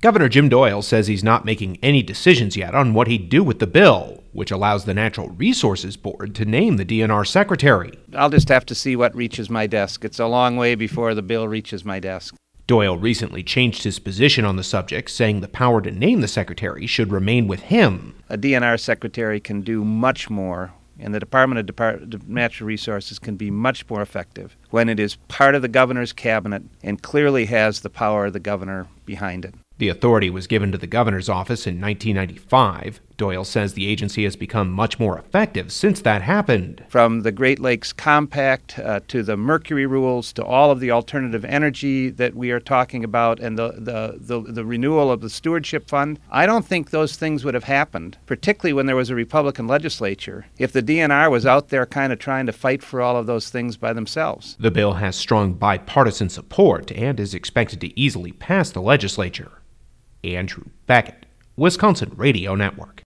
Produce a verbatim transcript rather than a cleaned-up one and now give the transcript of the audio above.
Governor Jim Doyle says he's not making any decisions yet on what he'd do with the bill, which allows the Natural Resources Board to name the D N R secretary. I'll just have to see what reaches my desk. It's a long way before the bill reaches my desk. Doyle recently changed his position on the subject, saying the power to name the secretary should remain with him. A D N R secretary can do much more, and the Department of Depart- Natural Resources can be much more effective when it is part of the governor's cabinet and clearly has the power of the governor behind it. The authority was given to the governor's office in nineteen ninety-five. Doyle says the agency has become much more effective since that happened. From the Great Lakes Compact uh, to the Mercury rules to all of the alternative energy that we are talking about and the, the, the, the renewal of the Stewardship Fund, I don't think those things would have happened, particularly when there was a Republican legislature, if the D N R was out there kind of trying to fight for all of those things by themselves. The bill has strong bipartisan support and is expected to easily pass the legislature. Andrew Beckett, Wisconsin Radio Network.